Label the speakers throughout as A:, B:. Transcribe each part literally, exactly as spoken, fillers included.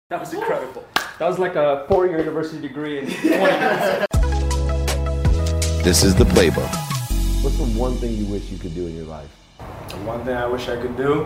A: That was incredible. That was like a four-year university degree in twenty minutes.
B: This is the playbook.
C: What's the one thing you wish you could do in your life?
D: The one thing I wish I could do?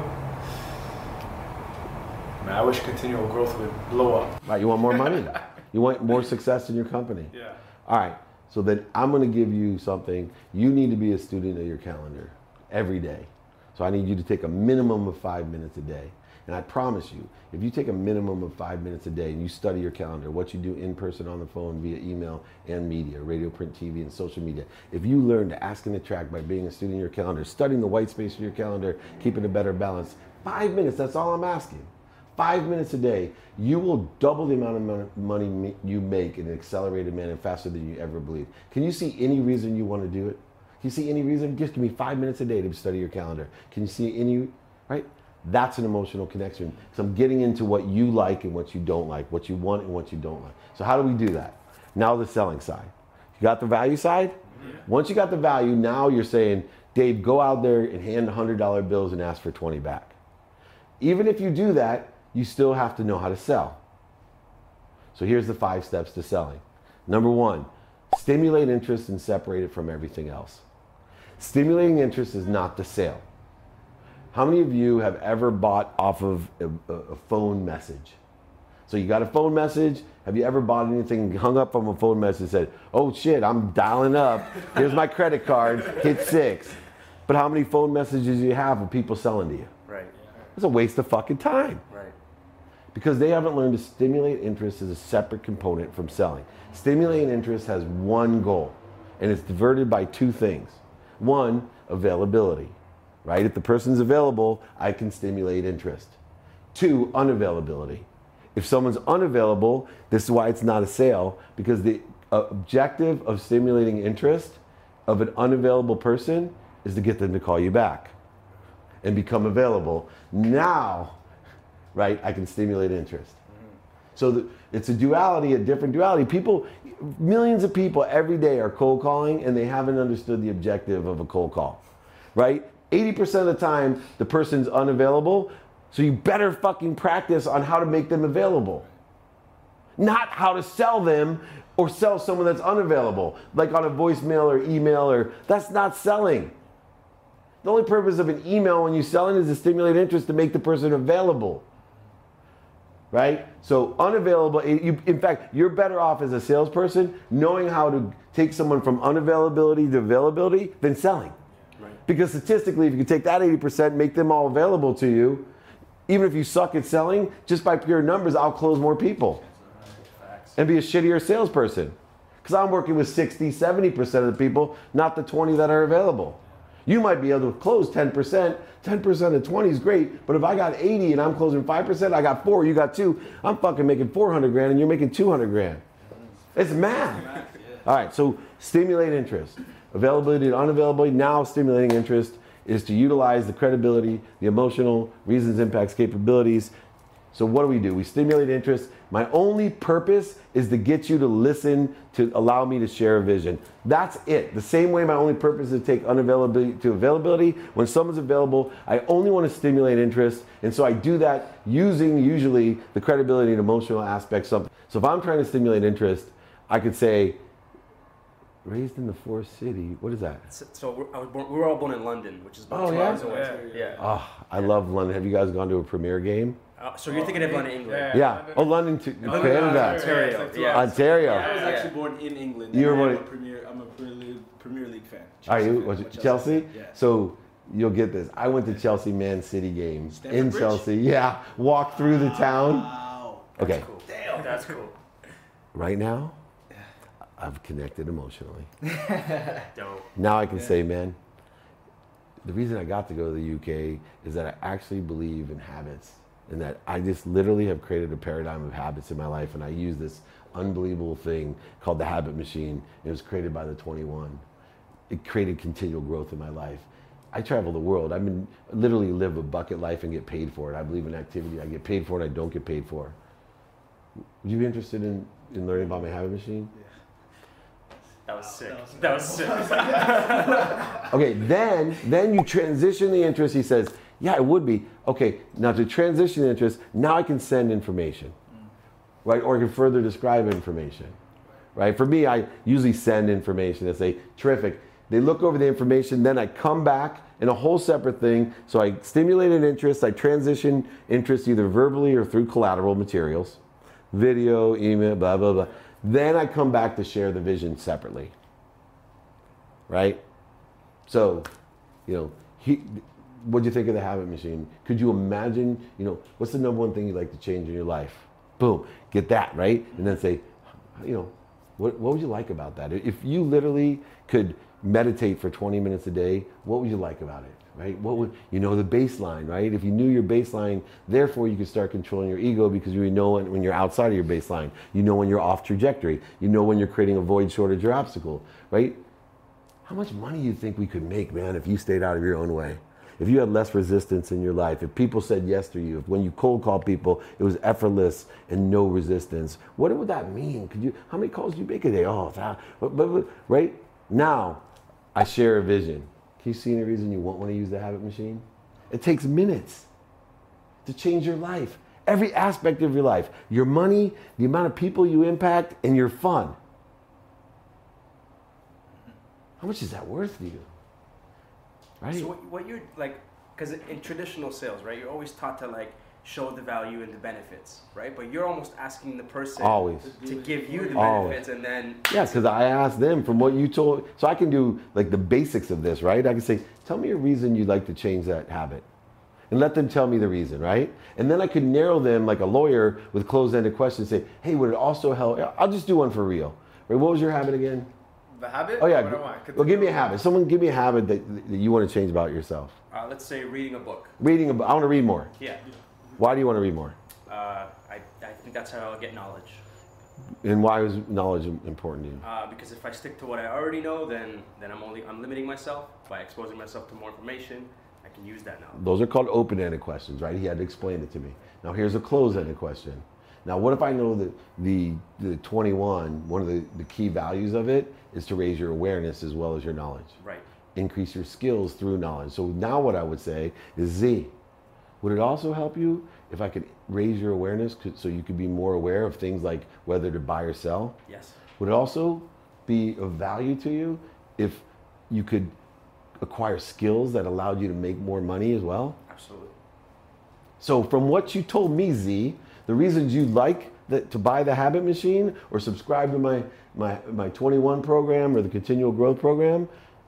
D: Man, I wish continual growth would blow up.
C: Right, you want more money. You want more success in your company.
D: Yeah.
C: All right, so then I'm gonna give you something. You need to be a student of your calendar every day. So I need you to take a minimum of five minutes a day. And I promise you, if you take a minimum of five minutes a day and you study your calendar, what you do in person, on the phone, via email and media, radio, print, T V, and social media, if you learn to ask and attract by being a student of your calendar, studying the white space of your calendar, keeping a better balance, five minutes, that's all I'm asking. Five minutes a day, you will double the amount of money you make in an accelerated manner faster than you ever believe. Can you see any reason you want to do it? Can you see any reason? Just give me five minutes a day to study your calendar. Can you see any, right? That's an emotional connection. Because I'm getting into what you like and what you don't like, what you want and what you don't like. So how do we do that? Now the selling side. You got the value side? Yeah. Once you got the value, now you're saying, Dave, go out there and hand one hundred dollar bills and ask for twenty back. Even if you do that, you still have to know how to sell. So here's the five steps to selling. Number one, stimulate interest and separate it from everything else. Stimulating interest is not the sale. How many of you have ever bought off of a, a phone message? So you got a phone message. Have you ever bought anything, hung up from a phone message and said, oh shit, I'm dialing up. Here's my credit card, hit six. But how many phone messages do you have of people selling to you?
A: Right.
C: It's a waste of fucking time.
A: Right.
C: Because they haven't learned to stimulate interest as a separate component from selling. Stimulating interest has one goal, and it's diverted by two things. One, availability. Right? If the person's available, I can stimulate interest. Two, unavailability. If someone's unavailable, this is why it's not a sale, because the uh, objective of stimulating interest of an unavailable person is to get them to call you back and become available. Now, right, I can stimulate interest. Mm-hmm. So the, it's a duality, a different duality. People, millions of people every day are cold calling and they haven't understood the objective of a cold call, right? eighty percent of the time, the person's unavailable, so you better fucking practice on how to make them available. Not how to sell them or sell someone that's unavailable, like on a voicemail or email, or that's not selling. The only purpose of an email when you're selling is to stimulate interest to make the person available. Right? So unavailable, you, in fact, you're better off as a salesperson knowing how to take someone from unavailability to availability than selling. Because statistically, if you can take that eighty percent, make them all available to you, even if you suck at selling, just by pure numbers, I'll close more people and be a shittier salesperson. Because I'm working with sixty, seventy percent of the people, not the twenty that are available. You might be able to close ten percent. ten percent of twenty is great, but if I got eighty and I'm closing five percent, I got four, you got two, I'm fucking making four hundred grand and you're making two hundred grand. It's math. All right, so stimulate interest. Availability and unavailability. Now stimulating interest is to utilize the credibility, the emotional, reasons, impacts, capabilities. So what do we do? We stimulate interest. My only purpose is to get you to listen, to allow me to share a vision. That's it. The same way my only purpose is to take unavailability to availability. When someone's available, I only want to stimulate interest. And so I do that using usually the credibility and emotional aspects of it. So if I'm trying to stimulate interest, I could say, raised in the fourth city. What is that?
A: So, so I was born, we were all born in London, which is about
C: oh,
A: two
C: yeah?
A: hours away. Yeah. yeah.
C: Oh, I yeah. love London. Have you guys gone to a premiere game?
A: Uh, so you're thinking of London, England?
C: Yeah. yeah. Oh, London, to,
D: oh,
C: Canada.
A: Ontario.
D: Yeah, like
A: yeah.
C: Ontario.
D: I was actually born in England.
C: You were born.
D: I'm a Premier. I'm a Premier, Premier League fan.
C: Chelsea Are you? Was it Chelsea? Chelsea?
D: Yeah.
C: So you'll get this. I went to Chelsea Man City game
D: Stamford
C: in
D: Bridge?
C: Chelsea. Yeah. Walked through the town.
D: Wow.
C: Okay.
A: That's cool. Damn. That's cool.
C: Right now, I've connected emotionally.
A: Dope.
C: Now I can
D: yeah.
C: say, man, the reason I got to go to the U K is that I actually believe in habits, and that I just literally have created a paradigm of habits in my life, and I use this unbelievable thing called the habit machine. It was created by the twenty-one. It created continual growth in my life. I travel the world. I mean, literally live a bucket life and get paid for it. I believe in activity. I get paid for it. I don't get paid for. Would you be interested in, in learning about my habit machine?
D: Yeah.
A: That was sick. That was sick.
C: Okay, then then you transition the interest. He says, yeah, it would be. Okay, now to transition the interest, now I can send information. right? Or I can further describe information, right? For me, I usually send information and say, terrific. They look over the information, then I come back in a whole separate thing. So I stimulate an interest, I transition interest either verbally or through collateral materials, video, email, blah, blah, blah. Then I come back to share the vision separately, right? So, you know, he, what'd you think of the habit machine? Could you imagine, you know, what's the number one thing you'd like to change in your life? Boom, get that, right? And then say, you know, what, what would you like about that? If you literally could meditate for twenty minutes a day, what would you like about it, right? What would, you know, the baseline, right? If you knew your baseline, therefore you could start controlling your ego because you know when, when you're outside of your baseline, you know when you're off trajectory, you know when you're creating a void, shortage, or obstacle, right? How much money do you think we could make, man, if you stayed out of your own way? If you had less resistance in your life, if people said yes to you, if when you cold call people, it was effortless and no resistance, what would that mean? Could you, how many calls do you make a day? Oh, that, but, but, but, right? Now, I share a vision. Can you see any reason you won't want to use the habit machine? It takes minutes to change your life. Every aspect of your life. Your money, the amount of people you impact, and your fun. How much is that worth to you? Right?
E: So what, what you're like, because in traditional sales, right, you're always taught to like show the value and the benefits, right? But you're almost asking the person
C: Always.
E: to give you the
C: Always.
E: benefits and then...
C: Yeah, because I asked them from what you told, so I can do like the basics of this, right? I can say, tell me a reason you'd like to change that habit. And let them tell me the reason, right? And then I could narrow them like a lawyer with closed-ended questions, say, hey, would it also help? I'll just do one for real. Right? What was your habit again?
D: The habit?
C: Oh yeah,
D: What do I want?
C: well give me a habit. Someone give me a habit that, that you want to change about yourself.
E: Uh, let's say reading a book.
C: Reading a book, I want to read more.
E: Yeah.
C: Why do you want to read more?
E: Uh, I, I think that's how I'll get knowledge.
C: And why is knowledge important to you?
E: Uh, because if I stick to what I already know, then then I'm only I'm limiting myself by exposing myself to more information. I can use that knowledge.
C: Those are called open-ended questions, right? He had to explain it to me. Now here's a closed-ended question. Now what if I know that the the twenty-one, one of the, the key values of it is to raise your awareness as well as your knowledge.
E: Right.
C: Increase your skills through knowledge. So now what I would say is Z. Would it also help you if I could raise your awareness so you could be more aware of things like whether to buy or sell?
E: Yes.
C: Would it also be of value to you if you could acquire skills that allowed you to make more money as well?
E: Absolutely.
C: So from what you told me, Z, the reasons you like the, to buy the habit machine or subscribe to my, my, my twenty-one program or the continual growth program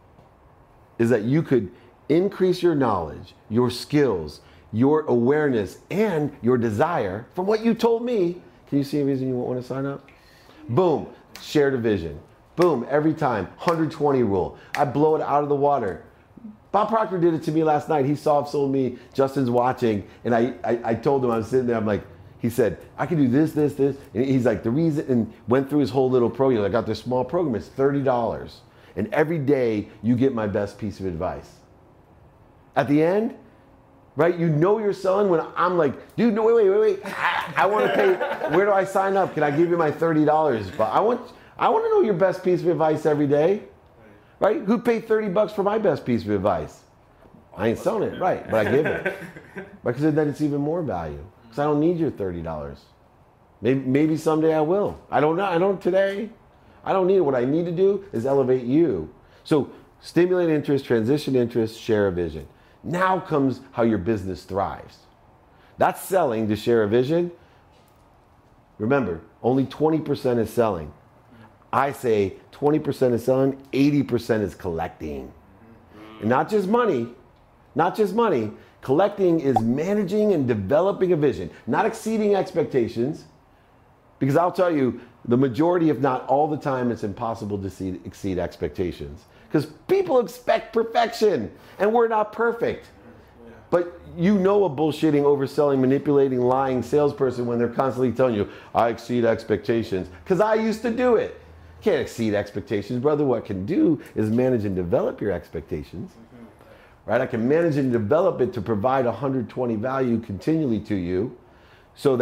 C: is that you could increase your knowledge, your skills, your awareness, and your desire from what you told me. Can you see a reason you won't want to sign up? Boom, share the vision. Boom, every time, one hundred twenty rule. I blow it out of the water. Bob Proctor did it to me last night. He soft sold me, Justin's watching, and I, I, I told him, I was sitting there, I'm like, he said, I can do this, this, this. And he's like, the reason, and went through his whole little program. I got this small program, it's thirty dollars. And every day you get my best piece of advice. At the end, right, you know you're selling when I'm like, dude, no, wait, wait, wait, wait. I, I want to pay, where do I sign up? Can I give you my thirty dollars? But I want, I want to know your best piece of advice every day, right? Who paid thirty bucks for my best piece of advice? I ain't selling it, right, but I give it. Because then it's even more value. Because I don't need your thirty dollars. Maybe, maybe someday I will. I don't know, I don't today. I don't need it. What I need to do is elevate you. So stimulate interest, transition interest, share a vision. Now comes how your business thrives. That's selling to share a vision. Remember, only twenty percent is selling. I say twenty percent is selling, eighty percent is collecting. And not just money, not just money. Collecting is managing and developing a vision, not exceeding expectations. Because I'll tell you, the majority, if not all the time, it's impossible to see, exceed expectations. Because people expect perfection, and we're not perfect. But you know a bullshitting, overselling, manipulating, lying salesperson when they're constantly telling you, I exceed expectations. Because I used to do it. Can't exceed expectations, brother. What I can do is manage and develop your expectations. Right? I can manage and develop it to provide one hundred twenty value continually to you so that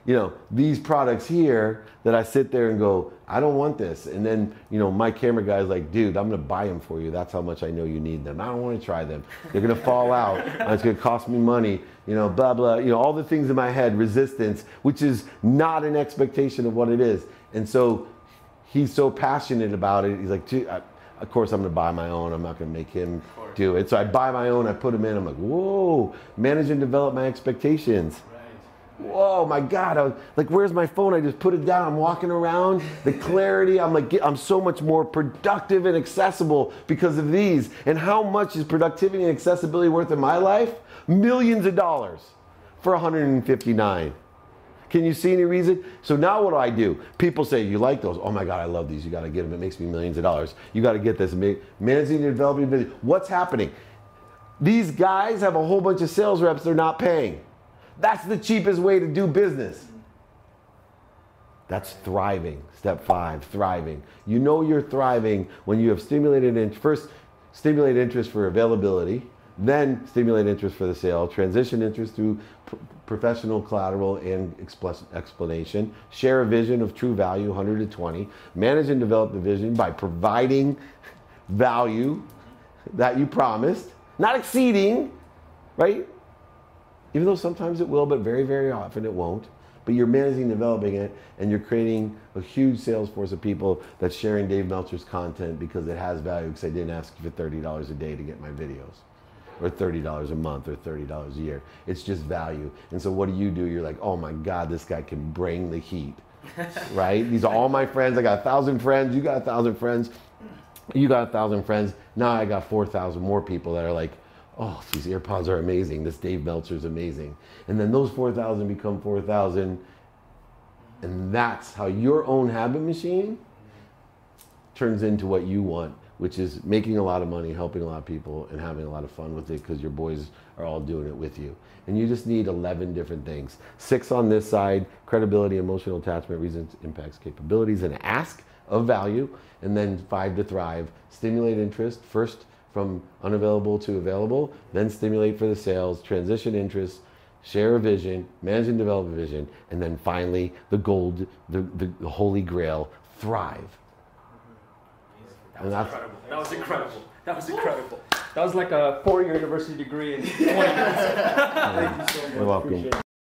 C: you know, these products here that I sit there and go, I don't want this. And then, you know, my camera guy's like, dude, I'm gonna buy them for you. That's how much I know you need them. I don't wanna try them. They're gonna fall out. It's gonna cost me money, you know, blah, blah. You know, all the things in my head, resistance, which is not an expectation of what it is. And so he's so passionate about it. He's like, dude, I, of course I'm gonna buy my own. I'm not gonna make him do it. So I buy my own, I put them in. I'm like, whoa, manage and develop my expectations. Whoa, my God, I was like, where's my phone? I just put it down. I'm walking around, the clarity. I'm like, I'm so much more productive and accessible because of these. And how much is productivity and accessibility worth in my life? Millions of dollars for one hundred fifty-nine. Can you see any reason? So now what do I do? People say, you like those? Oh my God, I love these. You got to get them. It makes me millions of dollars. You got to get this. Managing and developing business. What's happening? These guys have a whole bunch of sales reps they're not paying. That's the cheapest way to do business. That's thriving. Step five, thriving. You know you're thriving when you have stimulated interest. First, stimulate interest for availability, then stimulate interest for the sale, transition interest through pr professional collateral and explanation, share a vision of true value, one hundred to twenty, manage and develop the vision by providing value that you promised, not exceeding, right? Even though sometimes it will, but very, very often it won't. But you're managing and developing it, and you're creating a huge sales force of people that's sharing Dave Meltzer's content because it has value, because I didn't ask you for thirty dollars a day to get my videos, or thirty dollars a month, or thirty dollars a year. It's just value. And so what do you do? You're like, oh my God, this guy can bring the heat, right? These are all my friends. I got a thousand friends. You got a thousand friends. You got a thousand friends. Now I got four thousand more people that are like, oh, these AirPods are amazing. This Dave Meltzer is amazing. And then those four thousand become four thousand. And that's how your own habit machine turns into what you want, which is making a lot of money, helping a lot of people, and having a lot of fun with it because your boys are all doing it with you. And you just need eleven different things. Six on this side: credibility, emotional attachment, reasons, impacts, capabilities, and ask of value. And then five to thrive: stimulate interest, first from unavailable to available, then stimulate for the sales, transition interest, share a vision, manage and develop a vision, and then finally the gold, the, the, the holy grail, thrive.
E: That was incredible. That was incredible. That was incredible.
A: That was like a four-year university degree in twenty minutes.
C: Thank you so much. You're welcome.